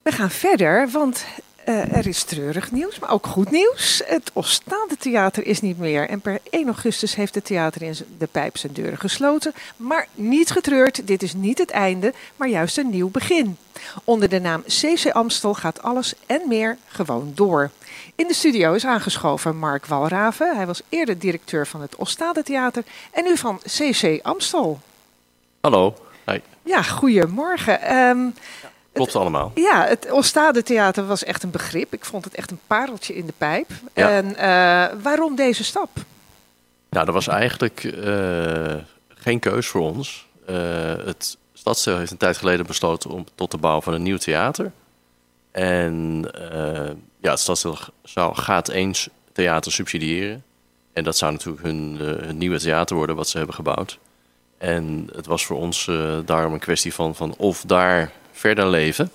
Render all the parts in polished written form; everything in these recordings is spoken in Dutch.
We gaan verder, want er is treurig nieuws, maar ook goed nieuws. Het Oostaadetheater is niet meer en per 1 augustus heeft het theater in de Pijp zijn deuren gesloten. Maar niet getreurd, dit is niet het einde, maar juist een nieuw begin. Onder de naam CC Amstel gaat alles en meer gewoon door. In de studio is aangeschoven Mark Walraven. Hij was eerder directeur van het Oostaadetheater en nu van CC Amstel. Hallo. Hi. Ja, goedemorgen. Klopt allemaal. Ja, het Oostaadetheater was echt een begrip. Ik vond het echt een pareltje in de pijp. Ja. En waarom deze stap? Nou, dat was eigenlijk geen keus voor ons. Het Stadsdeel heeft een tijd geleden besloten om tot de bouw van een nieuw theater. En het Stadsdeel gaat eens theater subsidiëren. En dat zou natuurlijk hun nieuwe theater worden wat ze hebben gebouwd. En het was voor ons daarom een kwestie van of daar verder leven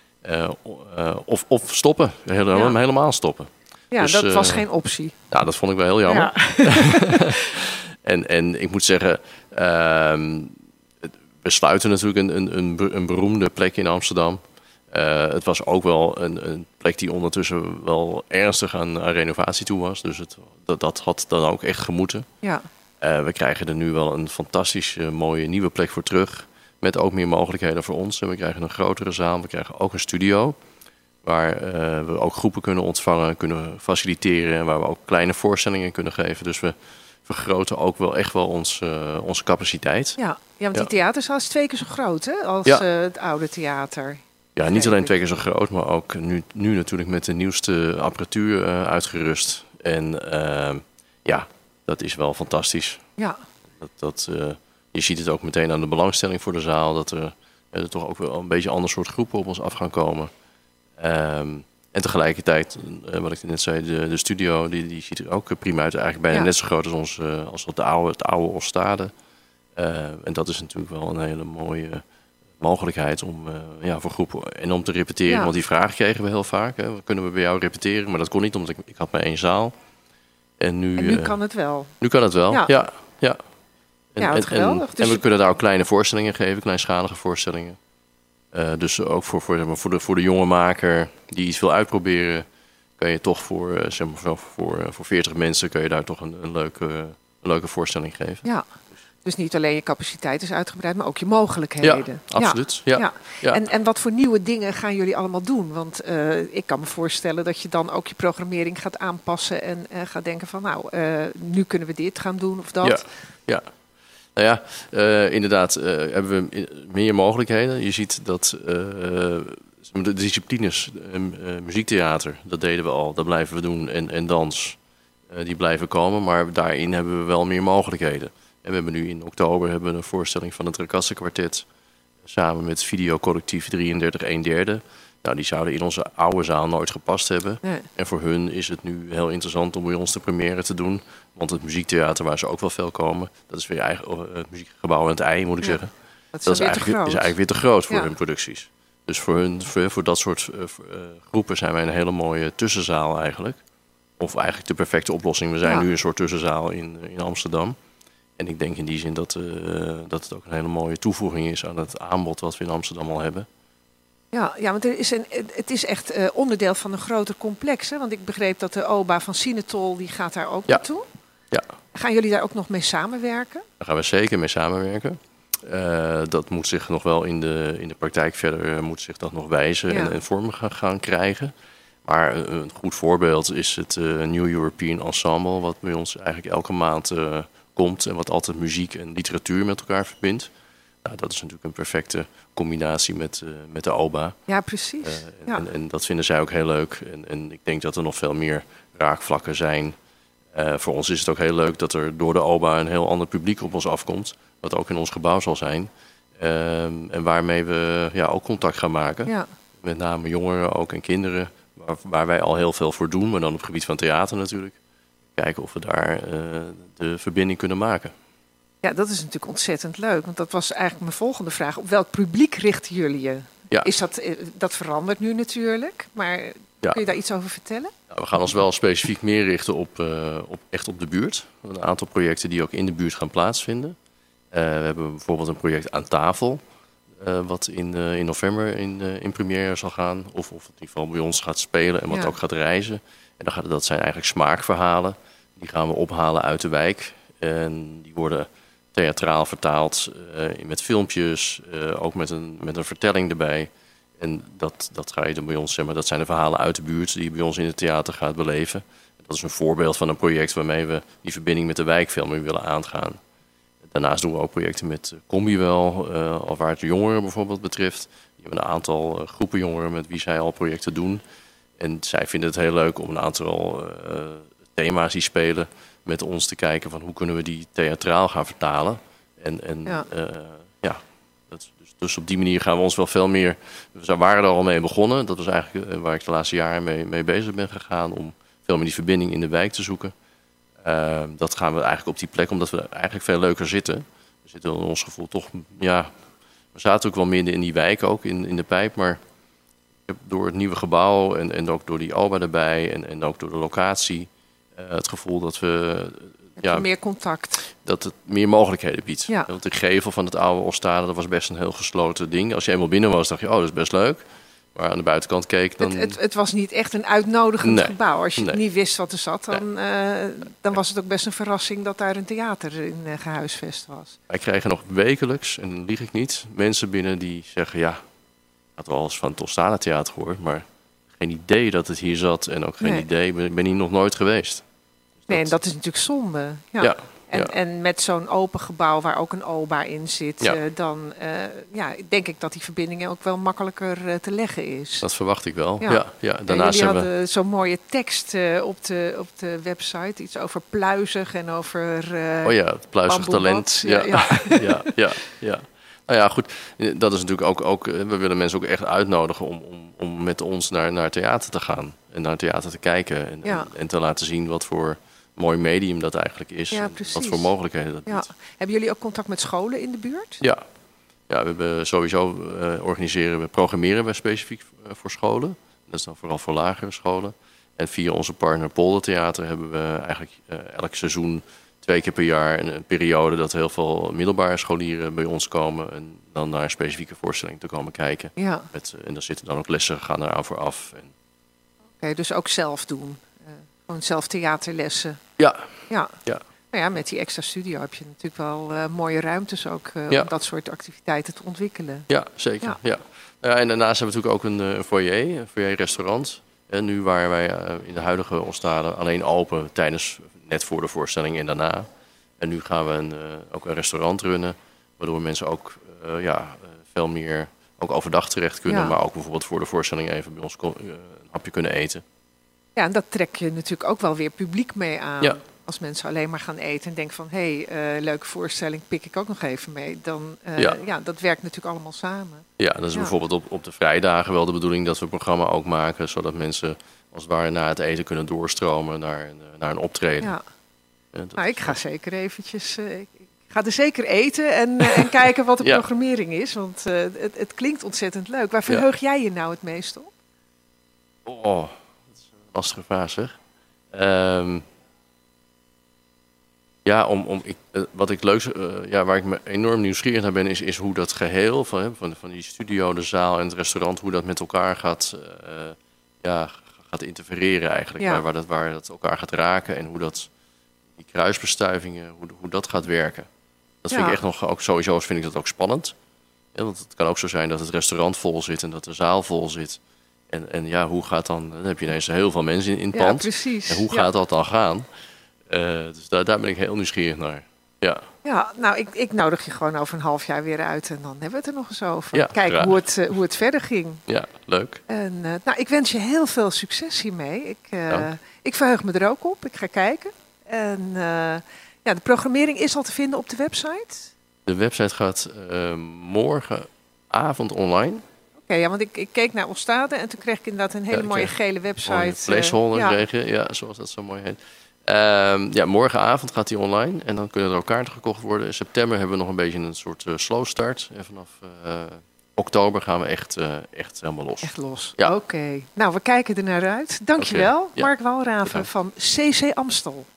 of stoppen. Helemaal stoppen. Ja, dus, dat was geen optie. Ja, dat vond ik wel heel jammer. Ja. en ik moet zeggen, we sluiten natuurlijk een beroemde plek in Amsterdam. Het was ook wel een plek die ondertussen wel ernstig aan renovatie toe was. Dus dat had dan ook echt gemoeten. Ja. We krijgen er nu wel een fantastisch mooie nieuwe plek voor terug. Met ook meer mogelijkheden voor ons. En we krijgen een grotere zaal. We krijgen ook een studio. Waar we ook groepen kunnen ontvangen, kunnen faciliteren. En waar we ook kleine voorstellingen kunnen geven. Dus we vergroten ook wel echt wel onze capaciteit. Ja, want die theaterzaal is 2 keer zo groot hè, als het oude theater. Ja, niet alleen 2 keer zo groot, maar ook nu natuurlijk met de nieuwste apparatuur uitgerust. En dat is wel fantastisch. Ja. Je ziet het ook meteen aan de belangstelling voor de zaal. Dat er toch ook wel een beetje ander soort groepen op ons af gaan komen. En tegelijkertijd, wat ik net zei, de studio die ziet er ook prima uit. Eigenlijk bijna net zo groot als het oude Oostade. En dat is natuurlijk wel een hele mooie mogelijkheid om voor groepen en om te repeteren. Ja. Want die vraag kregen we heel vaak. Hè. Kunnen we bij jou repeteren? Maar dat kon niet, omdat ik had maar 1 zaal. En nu kan het wel. Nu kan het wel, ja. Geweldig. En we kunnen daar ook kleine voorstellingen geven, kleinschalige voorstellingen. Dus ook voor de jonge maker die iets wil uitproberen, kan je toch voor 40 mensen kun je daar toch een leuke voorstelling geven. Ja. Dus niet alleen je capaciteit is uitgebreid, maar ook je mogelijkheden. Ja, absoluut. Ja. En wat voor nieuwe dingen gaan jullie allemaal doen? Want ik kan me voorstellen dat je dan ook je programmering gaat aanpassen en gaat denken van nu kunnen we dit gaan doen of dat. Ja. Nou ja, inderdaad hebben we meer mogelijkheden. Je ziet dat de disciplines, muziektheater, dat deden we al, dat blijven we doen. En dans, die blijven komen. Maar daarin hebben we wel meer mogelijkheden. En we hebben nu in oktober een voorstelling van het Rakassen-kwartet samen met videocollectief 33 1/3. Nou, die zouden in onze oude zaal nooit gepast hebben. Nee. En voor hun is het nu heel interessant om bij ons de première te doen. Want het muziektheater waar ze ook wel veel komen, dat is weer het muziekgebouw aan het IJ, moet ik zeggen. Dat is eigenlijk weer te groot voor hun producties. Dus voor dat soort groepen zijn wij een hele mooie tussenzaal eigenlijk. Of eigenlijk de perfecte oplossing. We zijn nu een soort tussenzaal in Amsterdam. En ik denk in die zin dat het ook een hele mooie toevoeging is aan het aanbod wat we in Amsterdam al hebben. Ja, want het is echt onderdeel van een groter complex. Hè? Want ik begreep dat de OBA van Sinetol, die gaat daar ook naartoe. Ja. Gaan jullie daar ook nog mee samenwerken? Daar gaan we zeker mee samenwerken. Dat moet zich nog wel in de praktijk verder moet zich dat nog wijzen en vorm gaan krijgen. Maar een goed voorbeeld is het New European Ensemble, wat bij ons eigenlijk elke maand komt en wat altijd muziek en literatuur met elkaar verbindt. Nou, dat is natuurlijk een perfecte combinatie met de OBA. Ja, precies. En dat vinden zij ook heel leuk. En ik denk dat er nog veel meer raakvlakken zijn. Voor ons is het ook heel leuk dat er door de OBA een heel ander publiek op ons afkomt. Wat ook in ons gebouw zal zijn. En waarmee we ook contact gaan maken. Ja. Met name jongeren ook en kinderen. Waar wij al heel veel voor doen. Maar dan op het gebied van theater natuurlijk. Kijken of we daar de verbinding kunnen maken. Ja, dat is natuurlijk ontzettend leuk. Want dat was eigenlijk mijn volgende vraag. Op welk publiek richten jullie je? Ja. Dat verandert nu natuurlijk. Maar kun je daar iets over vertellen? Nou, we gaan ons wel specifiek meer richten op de buurt. Een aantal projecten die ook in de buurt gaan plaatsvinden. We hebben bijvoorbeeld een project Aan Tafel. wat in november in première zal gaan. Of het in ieder geval bij ons gaat spelen en wat ook gaat reizen. En dat zijn eigenlijk smaakverhalen. Die gaan we ophalen uit de wijk. En die worden theatraal vertaald met filmpjes. Ook met een vertelling erbij. En dat ga je dan bij ons, zeg maar, dat zijn de verhalen uit de buurt die je bij ons in het theater gaat beleven. Dat is een voorbeeld van een project waarmee we die verbinding met de wijk veel meer willen aangaan. Daarnaast doen we ook projecten met Combiwel, al waar het jongeren bijvoorbeeld betreft. Die hebben een aantal groepen jongeren met wie zij al projecten doen. En zij vinden het heel leuk om een aantal thema's die spelen met ons te kijken van hoe kunnen we die theatraal gaan vertalen. Dus op die manier gaan we ons wel veel meer... We waren er al mee begonnen. Dat was eigenlijk waar ik de laatste jaren mee bezig ben gegaan. Om veel meer die verbinding in de wijk te zoeken. Dat gaan we eigenlijk op die plek, omdat we eigenlijk veel leuker zitten. We zitten in ons gevoel toch... Ja, we zaten ook wel midden in die wijk ook, in de pijp. Maar door het nieuwe gebouw en ook door die Alba erbij... en ook door de locatie... het gevoel dat we... meer contact. Dat het meer mogelijkheden biedt. Ja. Want de gevel van het oude Ostade, dat was best een heel gesloten ding. Als je eenmaal binnen was, dacht je, dat is best leuk. Maar aan de buitenkant keek, dan... Het was niet echt een uitnodigend gebouw. Als je niet wist wat er zat, dan was het ook best een verrassing dat daar een theater in gehuisvest was. Wij kregen nog wekelijks, en dan lieg ik niet, mensen binnen die zeggen, ik had wel eens van het Ostade Theater gehoord, maar geen idee dat het hier zat en ook geen idee, ik ben hier nog nooit geweest. Nee, en dat is natuurlijk zonde. Ja. En met zo'n open gebouw waar ook een OBA in zit, dan denk ik dat die verbinding ook wel makkelijker te leggen is. Dat verwacht ik wel. Daarnaast jullie hadden zo'n mooie tekst op de website, iets over pluizig en over het pluizig talent. Ja. Nou ja, goed. Dat is natuurlijk ook we willen mensen ook echt uitnodigen om met ons naar theater te gaan en naar theater te kijken en te laten zien wat voor mooi medium dat eigenlijk is. Ja, en wat voor mogelijkheden dat biedt. Hebben jullie ook contact met scholen in de buurt? Ja, we hebben sowieso programmeren we specifiek voor scholen. Dat is dan vooral voor lagere scholen. En via onze partner Poldertheater hebben we eigenlijk elk seizoen 2 keer per jaar een periode dat heel veel middelbare scholieren bij ons komen en dan naar een specifieke voorstelling te komen kijken. Ja. En daar zitten dan ook lessen, gaan eraan vooraf. Oké, dus ook zelf doen. Gewoon zelf theaterlessen. Ja. Nou ja, met die extra studio heb je natuurlijk wel mooie ruimtes ook om dat soort activiteiten te ontwikkelen. Ja, zeker. Ja. En daarnaast hebben we natuurlijk ook een foyer-restaurant. En nu waren wij in de huidige Ostade alleen open net voor de voorstelling en daarna. En nu gaan we ook een restaurant runnen, waardoor mensen ook veel meer ook overdag terecht kunnen, maar ook bijvoorbeeld voor de voorstelling even bij ons een hapje kunnen eten. Ja, en dat trek je natuurlijk ook wel weer publiek mee aan. Ja. Als mensen alleen maar gaan eten en denken van leuke voorstelling, pik ik ook nog even mee. Dan dat werkt natuurlijk allemaal samen. Ja, dat is bijvoorbeeld op de vrijdagen wel de bedoeling dat we een programma ook maken, zodat mensen als het ware na het eten kunnen doorstromen naar een optreden. Ja. Ik ga zeker eventjes... Ik ga er zeker eten en kijken wat de programmering is. Want het klinkt ontzettend leuk. Waar verheug jij je nou het meest op? Oh, dat is een lastige vraag zeg. Wat ik leuk, waar ik me enorm nieuwsgierig naar ben, is hoe dat geheel van die studio, de zaal en het restaurant, hoe dat met elkaar gaat interfereren eigenlijk. Ja. Waar dat elkaar gaat raken en hoe die kruisbestuivingen, hoe dat gaat werken. Dat vind ik echt nog, ook sowieso vind ik dat ook spannend. Ja, want het kan ook zo zijn dat het restaurant vol zit en dat de zaal vol zit. En hoe gaat dan heb je ineens heel veel mensen in het pand. Ja, precies. En hoe gaat dat dan gaan? Dus daar ben ik heel nieuwsgierig naar. Ja, nou, ik nodig je gewoon over een half jaar weer uit en dan hebben we het er nog eens over. Ja, kijken hoe het verder ging. Ja, leuk. En ik wens je heel veel succes hiermee. Ik verheug me er ook op. Ik ga kijken. En de programmering is al te vinden op de website. De website gaat morgenavond online. Oké, want ik keek naar Ostade en toen kreeg ik inderdaad een hele mooie gele website. Een placeholder kreeg je, zoals dat zo mooi heet. Morgenavond gaat die online en dan kunnen er ook kaarten gekocht worden. In september hebben we nog een beetje een soort slow start. En vanaf oktober gaan we echt helemaal los. Echt los, ja. Oké. Nou, we kijken er naar uit. Dankjewel, Mark Walraven van CC Amstel.